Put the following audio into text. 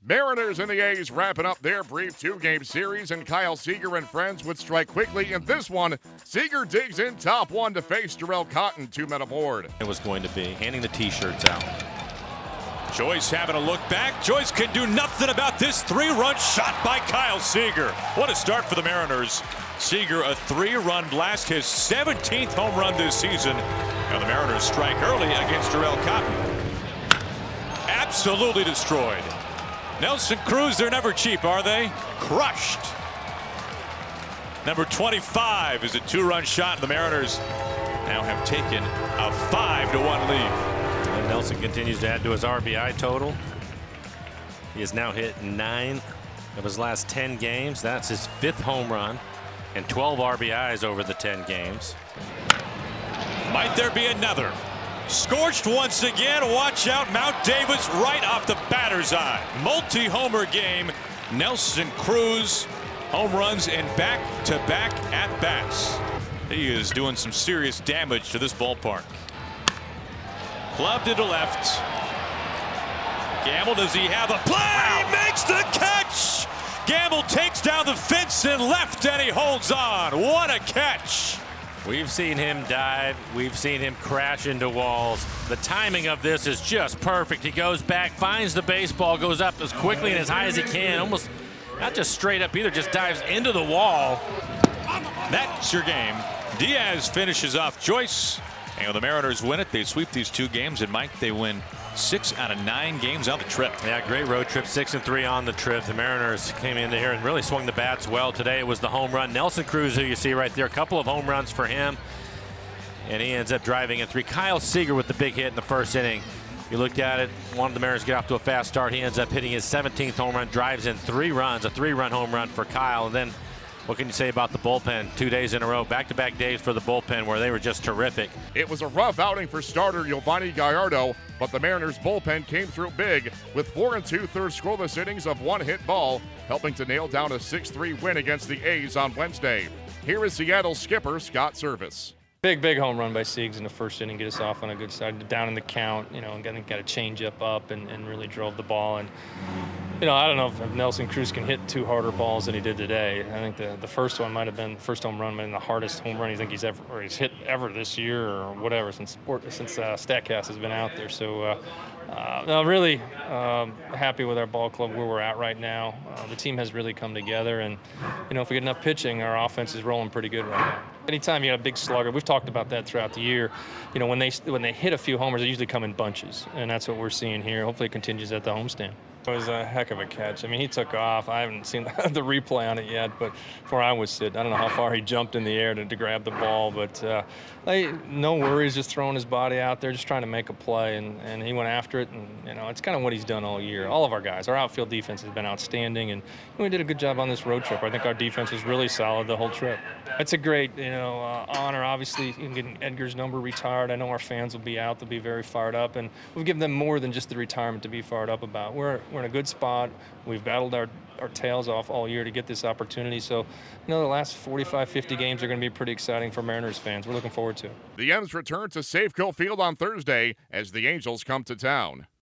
Mariners and the A's wrapping up their brief two-game series, and Kyle Seager and friends would strike quickly. In this one, Seager digs in top one to face Jharel Cotton, 2 men aboard. It was going to be handing the T-shirts out. Joyce having a look back. Joyce can do nothing about this 3-run shot by Kyle Seager. What a start for the Mariners. Seager, a 3-run blast, his 17th home run this season. Now the Mariners strike early against Jharel Cotton. Absolutely destroyed. Nelson Cruz, they're never cheap, are they? Crushed. Number 25 is a 2-run shot, and the Mariners now have taken a 5-1 lead. And Nelson continues to add to his RBI total. He has now hit 9 of his last 10 games. That's his 5th home run and 12 RBIs over the 10 games. Might there be another? Scorched once again. Watch out. Mount Davis right off the batter's eye. Multi-homer game. Nelson Cruz home runs and back-to-back at-bats. He is doing some serious damage to this ballpark. Clubbed to the left. Gamble, does he have a play? He makes the catch. Gamble takes down the fence and left, and he holds on. What a catch. We've seen him dive. We've seen him crash into walls. The timing of this is just perfect. He goes back, finds the baseball, goes up as quickly and as high as he can. Almost not just straight up either, just dives into the wall. That's your game. Diaz finishes off Joyce. And the Mariners win it. They sweep these 2 games, and Mike, they win 6 out of 9 games on the trip. Yeah, great road trip, 6-3 on the trip. The Mariners came into here and really swung the bats well today. It was the home run. Nelson Cruz, who you see right there, a couple of home runs for him, and he ends up driving in 3. Kyle Seager with the big hit in the first inning. You looked at it, wanted the Mariners to get off to a fast start. He ends up hitting his 17th home run, drives in 3 runs, a 3-run home run for Kyle. And then what can you say about the bullpen? 2 days in a row, back-to-back days for the bullpen where they were just terrific. It was a rough outing for starter Yovani Gallardo, but the Mariners bullpen came through big with 4 2/3 scoreless innings of 1 hit ball, helping to nail down a 6-3 win against the A's on Wednesday. Here is Seattle skipper Scott Service. Big home run by Siegs in the first inning, get us off on a good start, down in the count, and got a change up and really drove the ball. And I don't know if Nelson Cruz can hit 2 harder balls than he did today. I think the first one might have been, the first home run might have been the hardest home run he's hit ever this year or whatever since Statcast has been out there. So really happy with our ball club where we're at right now. The team has really come together, and if we get enough pitching, our offense is rolling pretty good right now. Anytime you got a big slugger, we've talked about that throughout the year. When they hit a few homers, they usually come in bunches, and that's what we're seeing here. Hopefully it continues at the homestand. It was a heck of a catch. I mean, he took off. I haven't seen the replay on it yet, but before I was sitting, I don't know how far he jumped in the air to grab the ball, but no worries, just throwing his body out there, just trying to make a play, and he went after it, and it's kind of what he's done all year. All of our guys, our outfield defense has been outstanding, and we did a good job on this road trip. I think our defense was really solid the whole trip. It's a great, honor. Obviously, getting Edgar's number retired. I know our fans will be out. They'll be very fired up, and we've given them more than just the retirement to be fired up about. We're in a good spot. We've battled our tails off all year to get this opportunity. So, the last 45, 50 games are going to be pretty exciting for Mariners fans. We're looking forward to it. The M's return to Safeco Field on Thursday as the Angels come to town.